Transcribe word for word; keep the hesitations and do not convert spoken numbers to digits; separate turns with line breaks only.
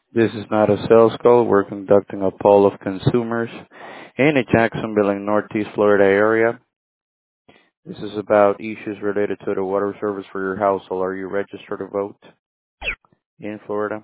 This is not a sales call. We're conducting a poll of consumers in the Jacksonville and Northeast Florida area. This is about issues related to the water service for your household. Are you registered to vote in Florida?